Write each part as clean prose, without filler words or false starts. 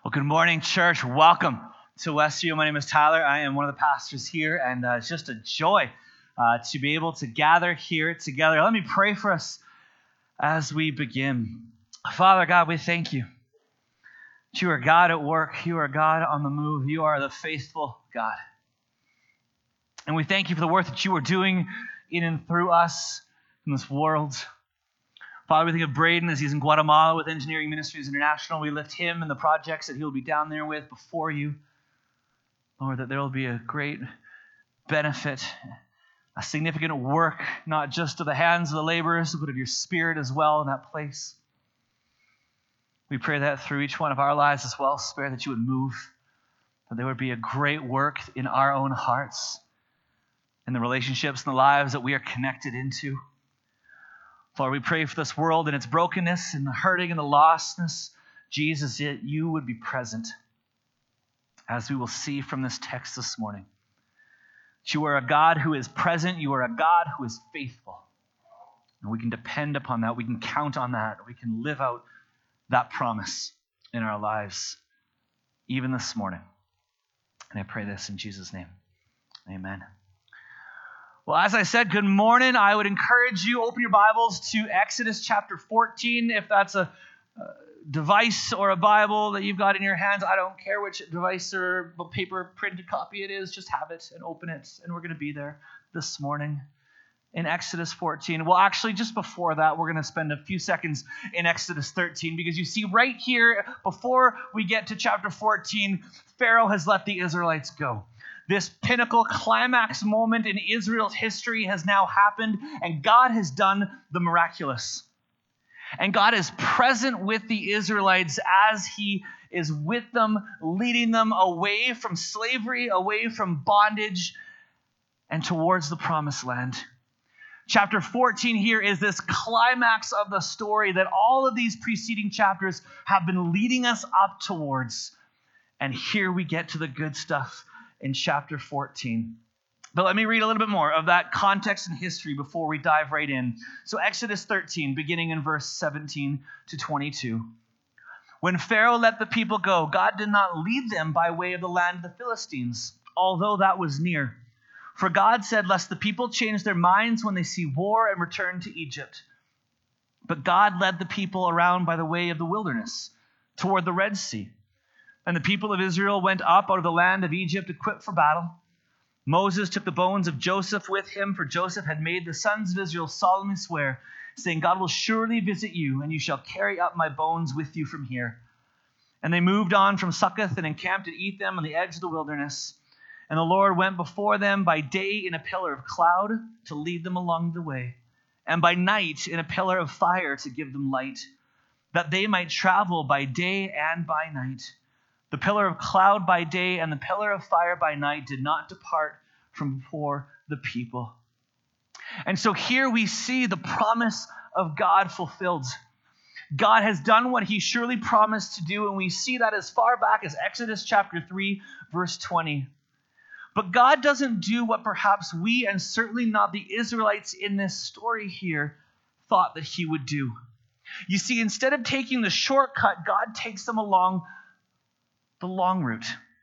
Well, good morning, church. Welcome to Westview. My name is Tyler. I am one of the pastors here, and it's just a joy to be able to gather here together. Let me pray for us as we begin. Father God, we thank you that you are God at work. You are God on the move. You are the faithful God. And we thank you for the work that you are doing in and through us in this world. Father, we think of Braden as he's in Guatemala with Engineering Ministries International. We lift him and the projects that he'll be down there with before you. Lord, that there will be a great benefit, a significant work, not just of the hands of the laborers, but of your spirit as well in that place. We pray that through each one of our lives as well, Spirit, that you would move, that there would be a great work in our own hearts, in the relationships and the lives that we are connected into. Lord, we pray for this world and its brokenness and the hurting and the lostness. Jesus, that you would be present, as we will see from this text this morning. That you are a God who is present. You are a God who is faithful. And we can depend upon that. We can count on that. We can live out that promise in our lives, even this morning. And I pray this in Jesus' name. Amen. Well, as I said, good morning. I would encourage you, open your Bibles to Exodus chapter 14. If that's a device or a Bible that you've got in your hands, I don't care which device or paper printed copy it is, just have it and open it. And we're going to be there this morning in Exodus 14. Well, actually, just before that, we're going to spend a few seconds in Exodus 13, because you see right here, before we get to chapter 14, Pharaoh has let the Israelites go. This pinnacle climax moment in Israel's history has now happened, and God has done the miraculous. And God is present with the Israelites as he is with them, leading them away from slavery, away from bondage, and towards the promised land. Chapter 14 here is this climax of the story that all of these preceding chapters have been leading us up towards. And here we get to the good stuff in chapter 14. But let me read a little bit more of that context and history before we dive right in. So Exodus 13, beginning in verse 17 to 22. When Pharaoh let the people go, God did not lead them by way of the land of the Philistines, although that was near. For God said, lest the people change their minds when they see war and return to Egypt. But God led the people around by the way of the wilderness, toward the Red Sea. And the people of Israel went up out of the land of Egypt equipped for battle. Moses took the bones of Joseph with him, for Joseph had made the sons of Israel solemnly swear, saying, God will surely visit you, and you shall carry up my bones with you from here. And they moved on from Succoth and encamped at Etham on the edge of the wilderness. And the Lord went before them by day in a pillar of cloud to lead them along the way, and by night in a pillar of fire to give them light, that they might travel by day and by night. The pillar of cloud by day and the pillar of fire by night did not depart from before the people. And so here we see the promise of God fulfilled. God has done what he surely promised to do, and we see that as far back as Exodus chapter 3, verse 20. But God doesn't do what perhaps we, and certainly not the Israelites in this story here, thought that he would do. You see, instead of taking the shortcut, God takes them along the long route.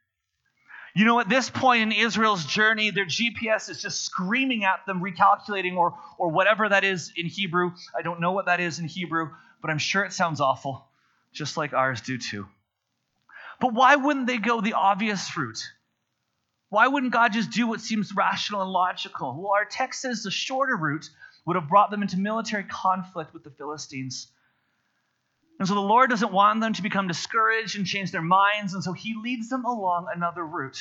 You know, at this point in Israel's journey, their GPS is just screaming at them, recalculating, or whatever that is in Hebrew. I don't know what that is in Hebrew, but I'm sure it sounds awful, just like ours do too. But why wouldn't they go the obvious route? Why wouldn't God just do what seems rational and logical? Well, our text says the shorter route would have brought them into military conflict with the Philistines. And so the Lord doesn't want them to become discouraged and change their minds, and so he leads them along another route.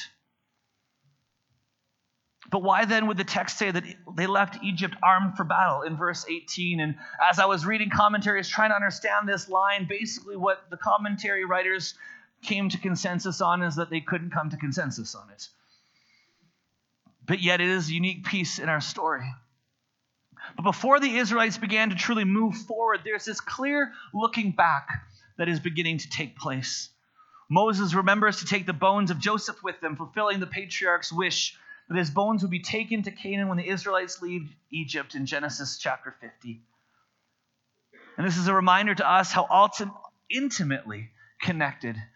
But why then would the text say that they left Egypt armed for battle in verse 18? And as I was reading commentaries trying to understand this line, basically what the commentary writers came to consensus on is that they couldn't come to consensus on it. But yet it is a unique piece in our story. But before the Israelites began to truly move forward, there's this clear looking back that is beginning to take place. Moses remembers to take the bones of Joseph with them, fulfilling the patriarch's wish that his bones would be taken to Canaan when the Israelites leave Egypt in Genesis chapter 50. And this is a reminder to us how intimately connected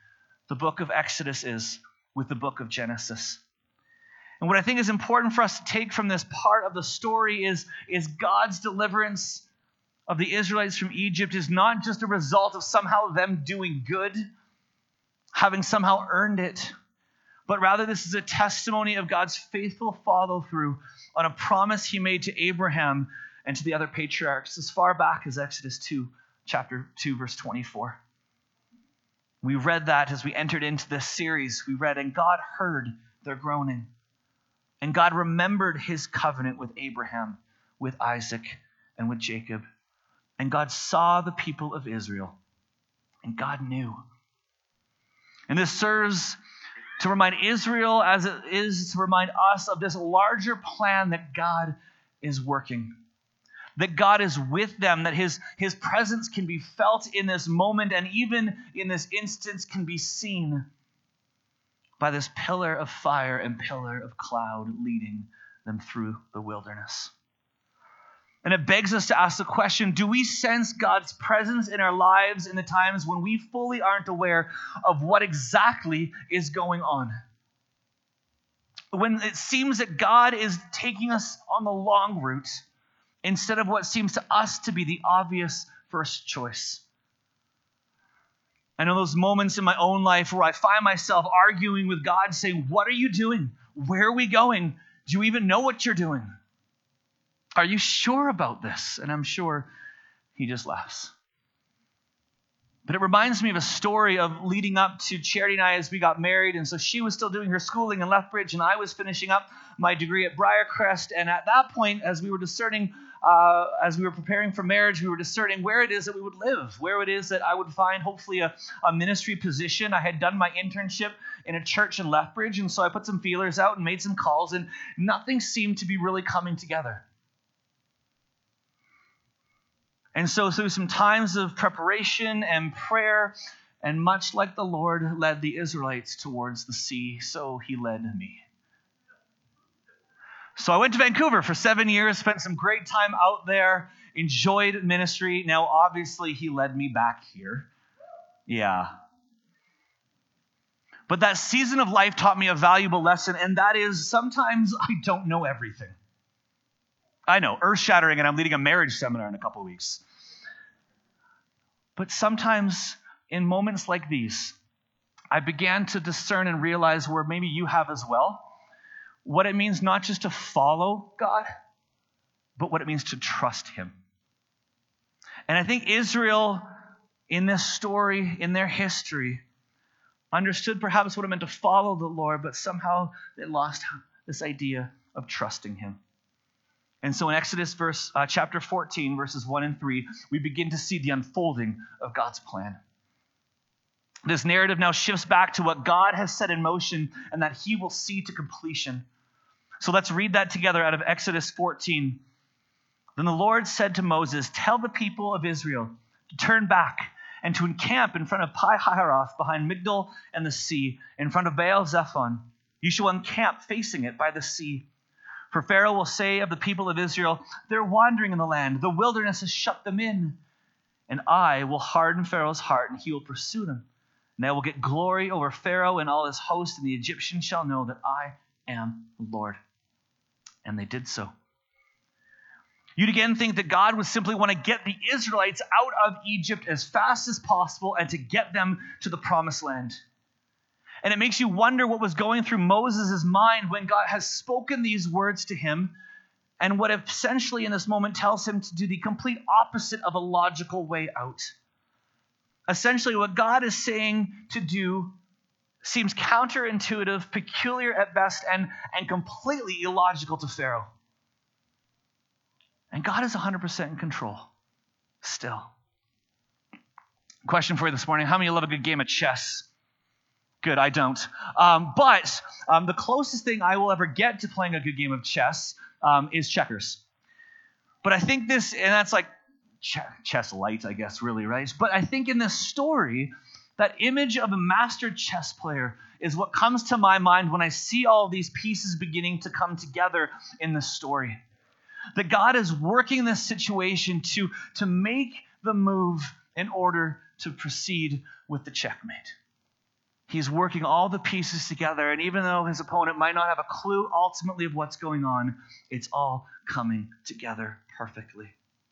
the book of Exodus is with the book of Genesis. And what I think is important for us to take from this part of the story is God's deliverance of the Israelites from Egypt is not just a result of somehow them doing good, having somehow earned it, but rather this is a testimony of God's faithful follow-through on a promise he made to Abraham and to the other patriarchs as far back as Exodus 2, chapter 2, verse 24. We read that as we entered into this series. We read, and God heard their groaning. And God remembered his covenant with Abraham, with Isaac, and with Jacob. And God saw the people of Israel, and God knew. And this serves to remind Israel, as it is to remind us of this larger plan that God is working. That God is with them, that his presence can be felt in this moment, and even in this instance can be seen by this pillar of fire and pillar of cloud leading them through the wilderness. And it begs us to ask the question, do we sense God's presence in our lives in the times when we fully aren't aware of what exactly is going on? When it seems that God is taking us on the long route instead of what seems to us to be the obvious first choice. I know those moments in my own life where I find myself arguing with God, saying, what are you doing? Where are we going? Do you even know what you're doing? Are you sure about this? And I'm sure he just laughs. But it reminds me of a story of leading up to Charity and I as we got married. And so she was still doing her schooling in Lethbridge, and I was finishing up my degree at Briarcrest. And at that point, as we were discerning, as we were preparing for marriage, we were discerning where it is that we would live, where it is that I would find hopefully a ministry position. I had done my internship in a church in Lethbridge, and so I put some feelers out and made some calls, and nothing seemed to be really coming together. And so through some times of preparation and prayer, and much like the Lord led the Israelites towards the sea, so he led me. So I went to Vancouver for 7 years, spent some great time out there, enjoyed ministry. Now, obviously, he led me back here. Yeah. But that season of life taught me a valuable lesson, and that is sometimes I don't know everything. I know, earth-shattering, and I'm leading a marriage seminar in a couple of weeks. But sometimes in moments like these, I began to discern and realize, where maybe you have as well, what it means not just to follow God, but what it means to trust him. And I think Israel, in this story, in their history, understood perhaps what it meant to follow the Lord, but somehow they lost this idea of trusting him. And so in Exodus chapter 14, verses 1 and 3, we begin to see the unfolding of God's plan. This narrative now shifts back to what God has set in motion and that he will see to completion. So let's read that together out of Exodus 14. Then the Lord said to Moses, tell the people of Israel to turn back and to encamp in front of Pi-hahiroth behind Migdol and the sea, in front of Baal-zephon. You shall encamp facing it by the sea. For Pharaoh will say of the people of Israel, they're wandering in the land. The wilderness has shut them in. And I will harden Pharaoh's heart, and he will pursue them. And I will get glory over Pharaoh and all his host, and the Egyptians shall know that I am the Lord. And they did so. You'd again think that God would simply want to get the Israelites out of Egypt as fast as possible and to get them to the promised land. And it makes you wonder what was going through Moses' mind when God has spoken these words to him, and what essentially in this moment tells him to do the complete opposite of a logical way out. Essentially, what God is saying to do seems counterintuitive, peculiar at best, and completely illogical to Pharaoh. And God is 100% in control still. Question for you this morning. How many love a good game of chess? Good, I don't. But the closest thing I will ever get to playing a good game of chess is checkers. But I think this, and that's like chess light, I guess, really, right? But I think in this story, that image of a master chess player is what comes to my mind when I see all these pieces beginning to come together in this story. That God is working this situation to make the move in order to proceed with the checkmate. He's working all the pieces together, and even though his opponent might not have a clue ultimately of what's going on, it's all coming together perfectly.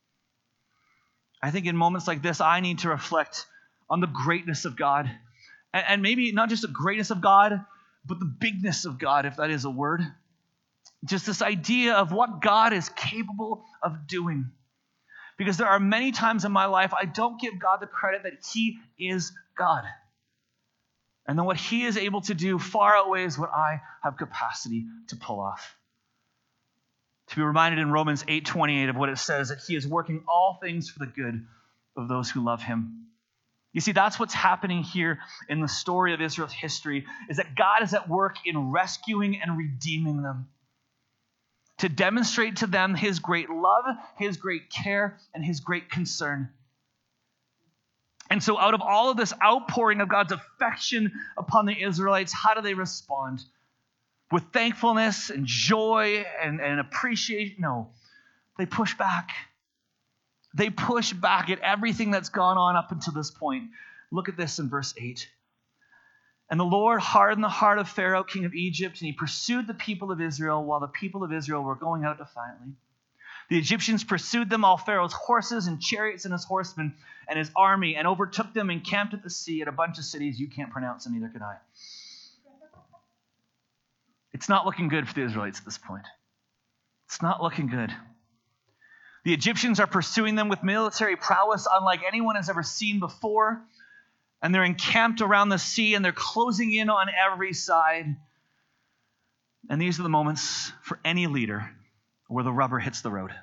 I think in moments like this, I need to reflect on the greatness of God. And maybe not just the greatness of God, but the bigness of God, if that is a word. Just this idea of what God is capable of doing. Because there are many times in my life I don't give God the credit that he is God. And then what he is able to do far outweighs what I have capacity to pull off. To be reminded in Romans 8:28 of what it says, that he is working all things for the good of those who love him. You see, that's what's happening here in the story of Israel's history, is that God is at work in rescuing and redeeming them, to demonstrate to them his great love, his great care, and his great concern. And so out of all of this outpouring of God's affection upon the Israelites, how do they respond? With thankfulness and joy and appreciation? No, they push back. They push back at everything that's gone on up until this point. Look at this in verse 8. And the Lord hardened the heart of Pharaoh, king of Egypt, and he pursued the people of Israel while the people of Israel were going out defiantly. The Egyptians pursued them, all Pharaoh's horses and chariots and his horsemen and his army, and overtook them and camped at the sea at a bunch of cities you can't pronounce, and neither can I. It's not looking good for the Israelites at this point. It's not looking good. The Egyptians are pursuing them with military prowess unlike anyone has ever seen before. And they're encamped around the sea, and they're closing in on every side. And these are the moments for any leader where the rubber hits the road.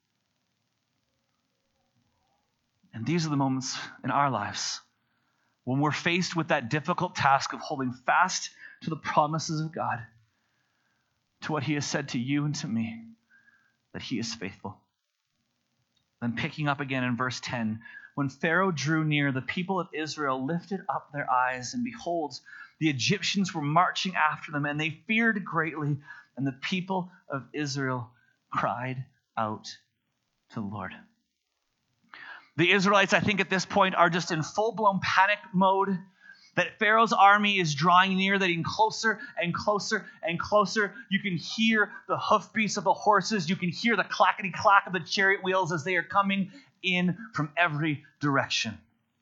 And these are the moments in our lives when we're faced with that difficult task of holding fast to the promises of God, to what he has said to you and to me, that he is faithful. Then picking up again in verse 10, when Pharaoh drew near, the people of Israel lifted up their eyes, and behold, the Egyptians were marching after them, and they feared greatly, and the people of Israel cried out to the Lord. The Israelites, I think at this point, are just in full-blown panic mode, that Pharaoh's army is drawing near, that getting closer and closer and closer. You can hear the hoofbeats of the horses. You can hear the clackety-clack of the chariot wheels as they are coming in from every direction.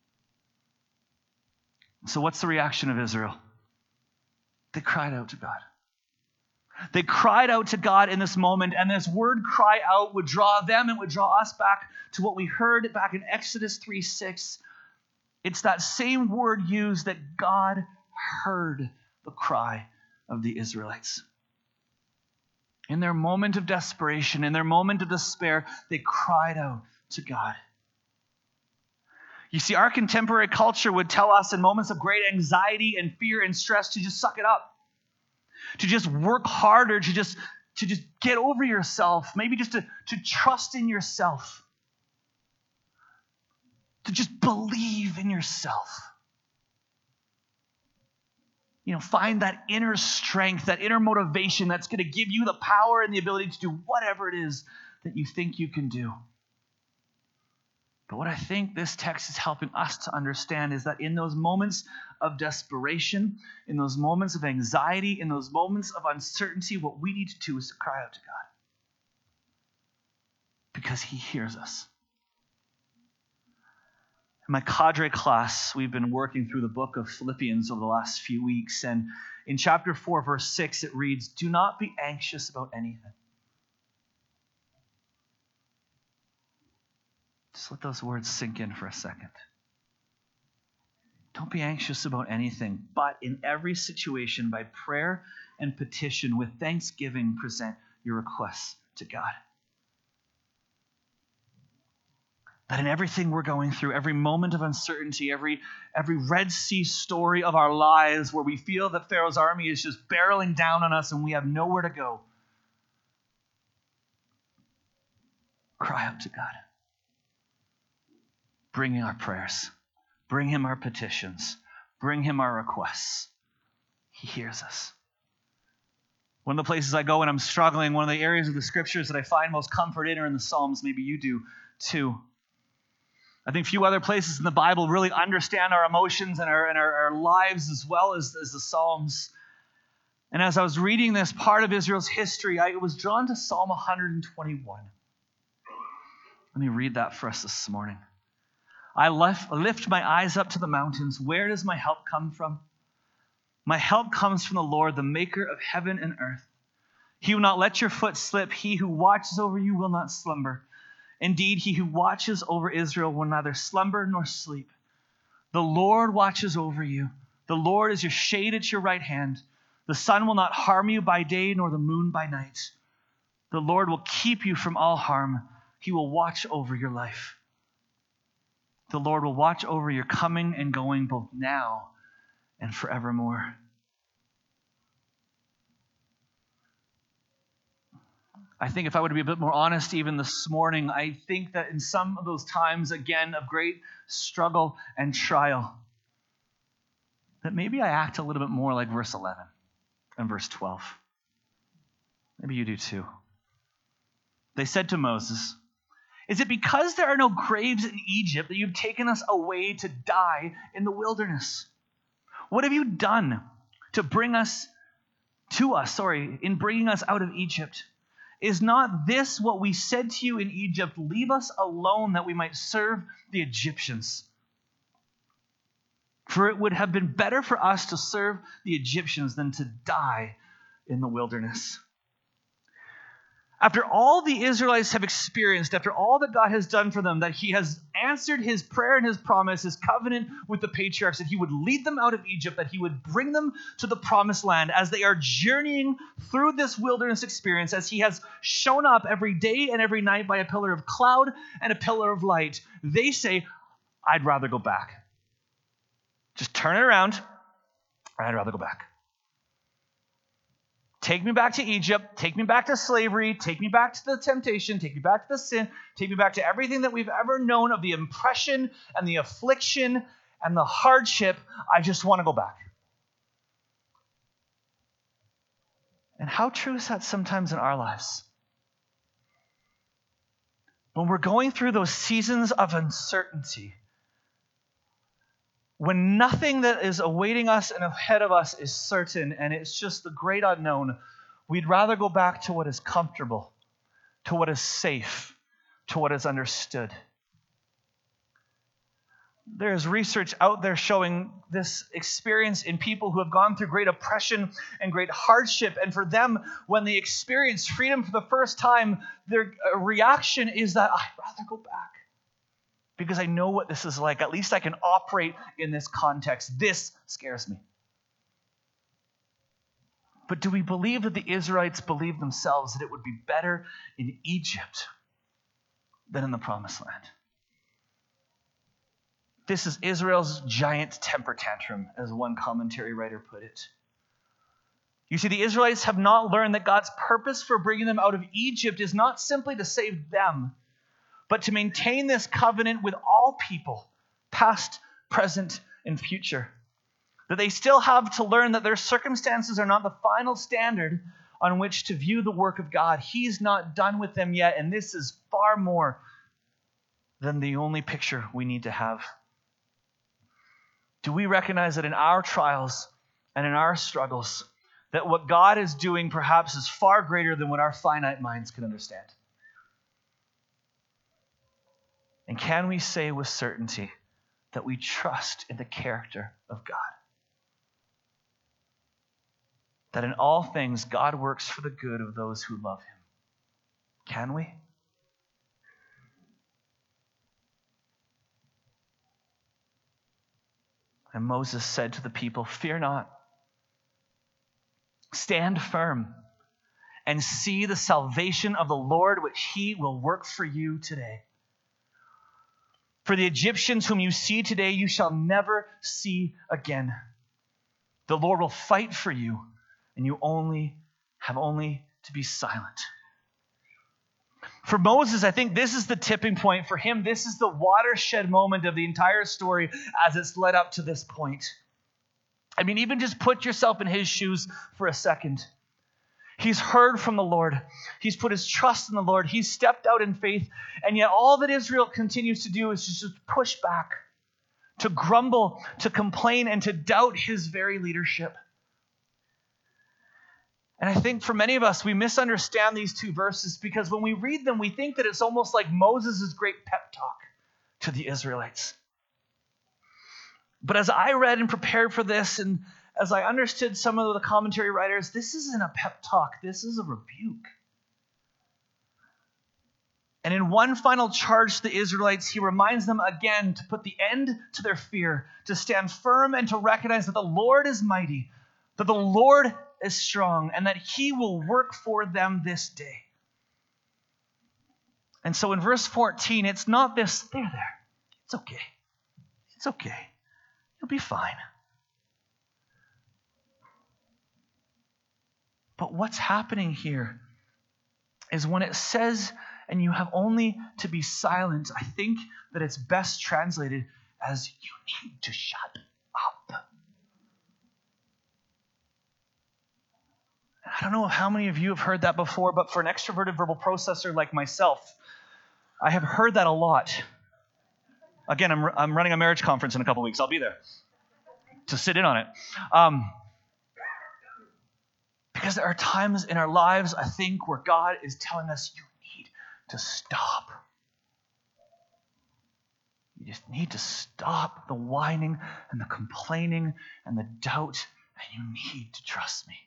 So what's the reaction of Israel? They cried out to God. They cried out to God in this moment, and this word cry out would draw them and would draw us back to what we heard back in Exodus 3:6. It's that same word used that God heard the cry of the Israelites. In their moment of desperation, in their moment of despair, they cried out to God. You see, our contemporary culture would tell us in moments of great anxiety and fear and stress to just suck it up, to just work harder, to just get over yourself, maybe just to trust in yourself, to just believe in yourself. You know, find that inner strength, that inner motivation that's going to give you the power and the ability to do whatever it is that you think you can do. But what I think this text is helping us to understand is that in those moments of desperation, in those moments of anxiety, in those moments of uncertainty, what we need to do is to cry out to God. Because he hears us. In my cadre class, we've been working through the book of Philippians over the last few weeks. And in chapter 4, verse 6, it reads, "Do not be anxious about anything." Just let those words sink in for a second. Don't be anxious about anything, but in every situation, by prayer and petition, with thanksgiving, present your requests to God. That in everything we're going through, every moment of uncertainty, every Red Sea story of our lives where we feel that Pharaoh's army is just barreling down on us and we have nowhere to go, cry out to God. Bring in our prayers. Bring him our petitions. Bring him our requests. He hears us. One of the places I go when I'm struggling, one of the areas of the scriptures that I find most comfort in are in the Psalms. Maybe you do too. I think few other places in the Bible really understand our emotions and our lives as well as the Psalms. And as I was reading this part of Israel's history, I was drawn to Psalm 121. Let me read that for us this morning. I lift my eyes up to the mountains. Where does my help come from? My help comes from the Lord, the maker of heaven and earth. He will not let your foot slip. He who watches over you will not slumber. Indeed, he who watches over Israel will neither slumber nor sleep. The Lord watches over you. The Lord is your shade at your right hand. The sun will not harm you by day, nor the moon by night. The Lord will keep you from all harm. He will watch over your life. The Lord will watch over your coming and going both now and forevermore. I think if I were to be a bit more honest even this morning, I think that in some of those times, again, of great struggle and trial, that maybe I act a little bit more like verse 11 and verse 12. Maybe you do too. They said to Moses, "Is it because there are no graves in Egypt that you've taken us away to die in the wilderness? What have you done to bring us in bringing us out of Egypt? Is not this what we said to you in Egypt? Leave us alone that we might serve the Egyptians. For it would have been better for us to serve the Egyptians than to die in the wilderness." After all the Israelites have experienced, after all that God has done for them, that he has answered his prayer and his promise, his covenant with the patriarchs, that he would lead them out of Egypt, that he would bring them to the promised land as they are journeying through this wilderness experience, as he has shown up every day and every night by a pillar of cloud and a pillar of light, they say, "I'd rather go back. Just turn it around. I'd rather go back. Take me back to Egypt, take me back to slavery, take me back to the temptation, take me back to the sin, take me back to everything that we've ever known of the oppression and the affliction and the hardship. I just want to go back." And how true is that sometimes in our lives? When we're going through those seasons of uncertainty, when nothing that is awaiting us and ahead of us is certain, and it's just the great unknown, we'd rather go back to what is comfortable, to what is safe, to what is understood. There's research out there showing this experience in people who have gone through great oppression and great hardship. And for them, when they experience freedom for the first time, their reaction is that I'd rather go back. Because I know what this is like. At least I can operate in this context. This scares me. But do we believe that the Israelites believed themselves that it would be better in Egypt than in the Promised Land? This is Israel's giant temper tantrum, as one commentary writer put it. You see, the Israelites have not learned that God's purpose for bringing them out of Egypt is not simply to save them, but to maintain this covenant with all people, past, present, and future. That they still have to learn that their circumstances are not the final standard on which to view the work of God. He's not done with them yet, and this is far more than the only picture we need to have. Do we recognize that in our trials and in our struggles, that what God is doing perhaps is far greater than what our finite minds can understand? And can we say with certainty that we trust in the character of God? That in all things God works for the good of those who love him. Can we? And Moses said to the people, "Fear not. Stand firm and see the salvation of the Lord, which he will work for you today. For the Egyptians whom you see today, you shall never see again. The Lord will fight for you, and you have only to be silent." For Moses, I think this is the tipping point. For him, this is the watershed moment of the entire story as it's led up to this point. I mean, even just put yourself in his shoes for a second. He's heard from the Lord. He's put his trust in the Lord. He's stepped out in faith. And yet all that Israel continues to do is just push back, to grumble, to complain, and to doubt his very leadership. And I think for many of us, we misunderstand these two verses because when we read them, we think that it's almost like Moses' great pep talk to the Israelites. But as I read and prepared for this, and as I understood some of the commentary writers, this isn't a pep talk. This is a rebuke. And in one final charge to the Israelites, he reminds them again to put the end to their fear, to stand firm and to recognize that the Lord is mighty, that the Lord is strong, and that he will work for them this day. And so in verse 14, it's not this, there. It's okay. It's okay. You'll be fine. But what's happening here is when it says, and you have only to be silent, I think that it's best translated as you need to shut up. I don't know how many of you have heard that before, but for an extroverted verbal processor like myself, I have heard that a lot. Again, I'm running a marriage conference in a couple weeks. I'll be there to sit in on it. Because there are times in our lives, I think, where God is telling us, you need to stop. You just need to stop the whining and the complaining and the doubt, and you need to trust me.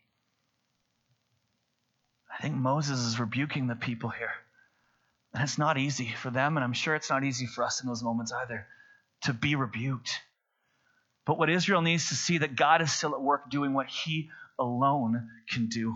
I think Moses is rebuking the people here. And it's not easy for them, and I'm sure it's not easy for us in those moments either, to be rebuked. But what Israel needs to see that God is still at work doing what he alone can do.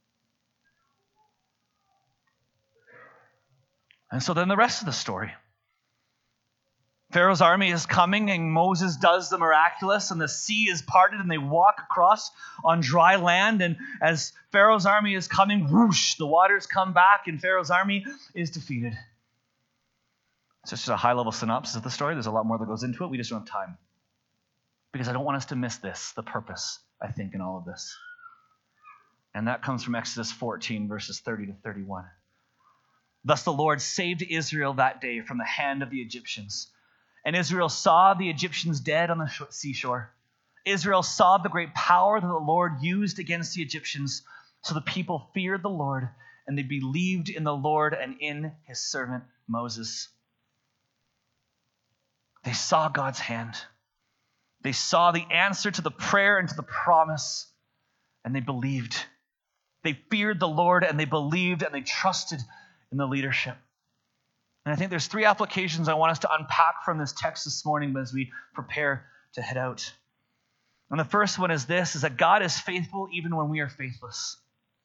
And so then the rest of the story. Pharaoh's army is coming, and Moses does the miraculous, and the sea is parted, and they walk across on dry land. And as Pharaoh's army is coming, whoosh, the waters come back, and Pharaoh's army is defeated. It's just a high-level synopsis of the story. There's a lot more that goes into it. We just don't have time. Because I don't want us to miss this, the purpose, I think, in all of this. And that comes from Exodus 14, verses 30 to 31. Thus the Lord saved Israel that day from the hand of the Egyptians. And Israel saw the Egyptians dead on the seashore. Israel saw the great power that the Lord used against the Egyptians. So the people feared the Lord, and they believed in the Lord and in his servant Moses. They saw God's hand. They saw the answer to the prayer and to the promise, and they believed. They feared the Lord, and they believed, and they trusted in the leadership. And I think there's three applications I want us to unpack from this text this morning as we prepare to head out. And the first one is this, is that God is faithful even when we are faithless.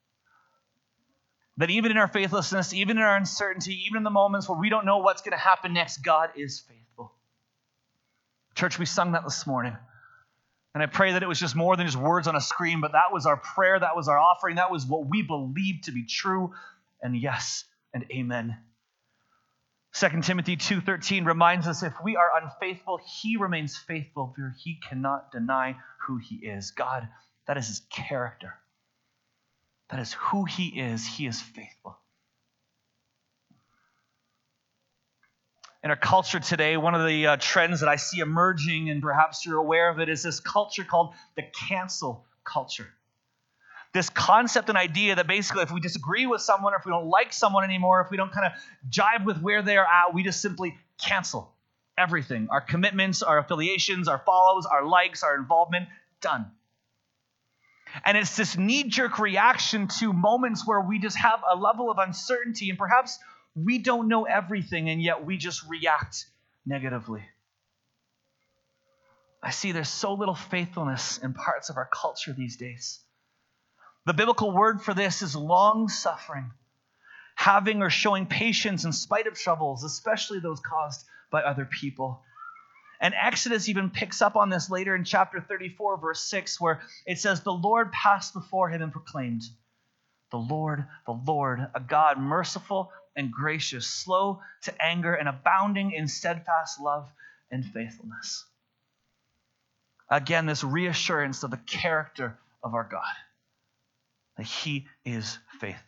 That even in our faithlessness, even in our uncertainty, even in the moments where we don't know what's going to happen next, God is faithful. Church, we sung that this morning. And I pray that it was just more than just words on a screen, but that was our prayer, that was our offering, that was what we believed to be true. And yes, and amen. 2 Timothy 2:13 reminds us if we are unfaithful, he remains faithful, for he cannot deny who he is. God, that is his character. That is who he is. He is faithful. In our culture today, one of the trends that I see emerging, and perhaps you're aware of it, is this culture called the cancel culture. This concept and idea that basically if we disagree with someone, or if we don't like someone anymore, if we don't kind of jive with where they're at, we just simply cancel everything. Our commitments, our affiliations, our follows, our likes, our involvement, done. And it's this knee-jerk reaction to moments where we just have a level of uncertainty, and perhaps we don't know everything, and yet we just react negatively. I see there's so little faithfulness in parts of our culture these days. The biblical word for this is long-suffering, having or showing patience in spite of troubles, especially those caused by other people. And Exodus even picks up on this later in chapter 34, verse 6, where it says, the Lord passed before him and proclaimed, the Lord, a God merciful and gracious, slow to anger and abounding in steadfast love and faithfulness. Again, this reassurance of the character of our God. that he is faithful.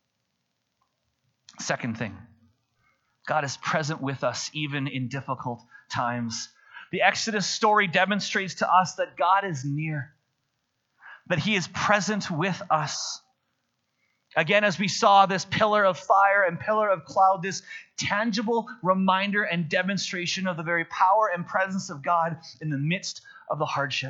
Second thing, God is present with us even in difficult times. The Exodus story demonstrates to us that God is near, that he is present with us. Again, as we saw this pillar of fire and pillar of cloud, this tangible reminder and demonstration of the very power and presence of God in the midst of the hardship.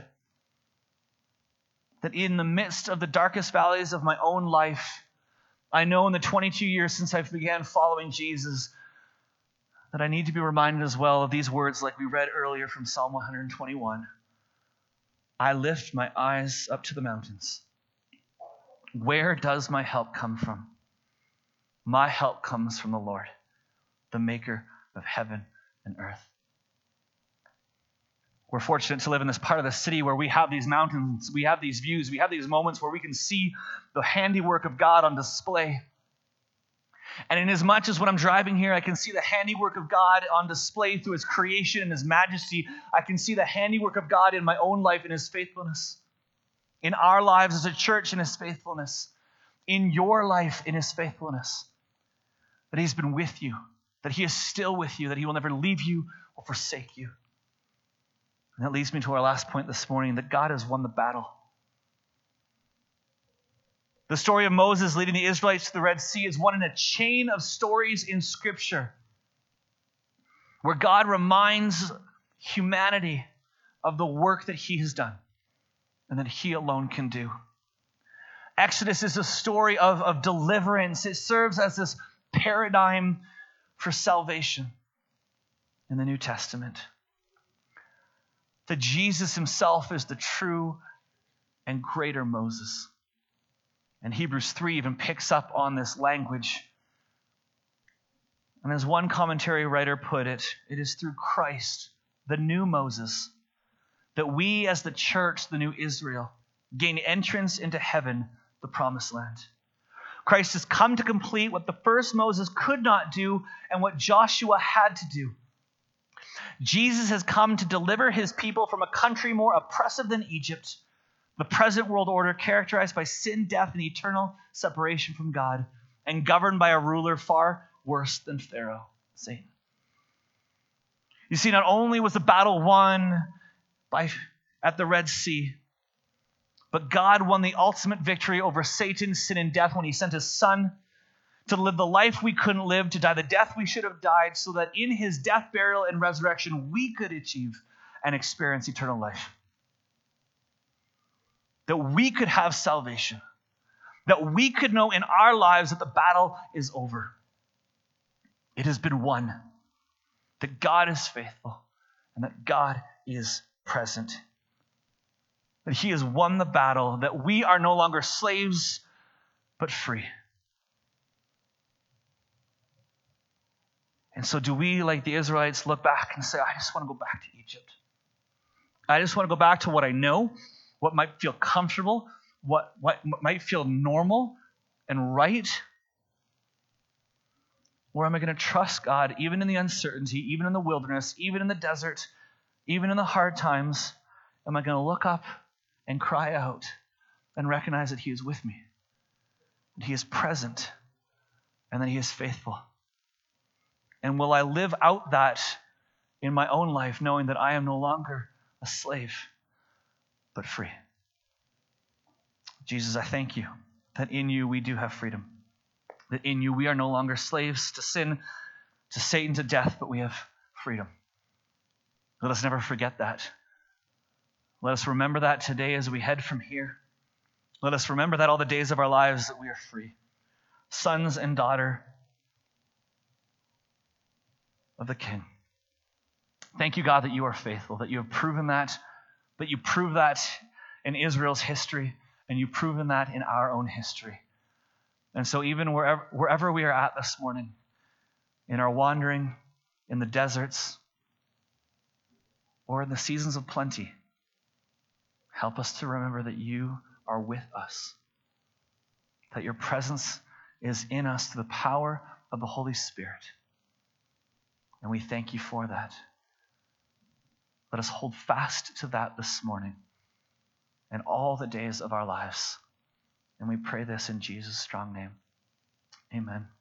That in the midst of the darkest valleys of my own life, I know in the 22 years since I began following Jesus that I need to be reminded as well of these words like we read earlier from Psalm 121. I lift my eyes up to the mountains. Where does my help come from? My help comes from the Lord, the maker of heaven and earth. We're fortunate to live in this part of the city where we have these mountains, we have these views, we have these moments where we can see the handiwork of God on display. And in as much as when I'm driving here, I can see the handiwork of God on display through his creation and his majesty, I can see the handiwork of God in my own life in his faithfulness. In our lives as a church in his faithfulness. In your life in his faithfulness. That he's been with you. That he is still with you. That he will never leave you or forsake you. And that leads me to our last point this morning, that God has won the battle. The story of Moses leading the Israelites to the Red Sea is one in a chain of stories in Scripture where God reminds humanity of the work that he has done and that he alone can do. Exodus is a story of deliverance. It serves as this paradigm for salvation in the New Testament. That Jesus himself is the true and greater Moses. And Hebrews 3 even picks up on this language. And as one commentary writer put it, it is through Christ, the new Moses, that we as the church, the new Israel, gain entrance into heaven, the promised land. Christ has come to complete what the first Moses could not do and what Joshua had to do. Jesus has come to deliver his people from a country more oppressive than Egypt, the present world order characterized by sin, death, and eternal separation from God, and governed by a ruler far worse than Pharaoh, Satan. You see, not only was the battle won at the Red Sea, but God won the ultimate victory over Satan, sin, and death when he sent his son to live the life we couldn't live, to die the death we should have died, so that in his death, burial, and resurrection, we could achieve and experience eternal life. That we could have salvation. That we could know in our lives that the battle is over. It has been won. That God is faithful and that God is present. That he has won the battle, that we are no longer slaves, but free. And so do we, like the Israelites, look back and say, I just want to go back to Egypt. I just want to go back to what I know, what might feel comfortable, what might feel normal and right? Or am I going to trust God even in the uncertainty, even in the wilderness, even in the desert, even in the hard times? Am I going to look up and cry out and recognize that he is with me, that he is present, and that he is faithful? And will I live out that in my own life, knowing that I am no longer a slave, but free? Jesus, I thank you that in you we do have freedom. That in you we are no longer slaves to sin, to Satan, to death, but we have freedom. Let us never forget that. Let us remember that today as we head from here. Let us remember that all the days of our lives that we are free. Sons and daughter of the King. Thank you, God, that you are faithful, that you have proven that, but you prove that in Israel's history, and you've proven that in our own history. And so even wherever we are at this morning, in our wandering, in the deserts, or in the seasons of plenty, help us to remember that you are with us, that your presence is in us through the power of the Holy Spirit. And we thank you for that. Let us hold fast to that this morning and all the days of our lives. And we pray this in Jesus' strong name. Amen.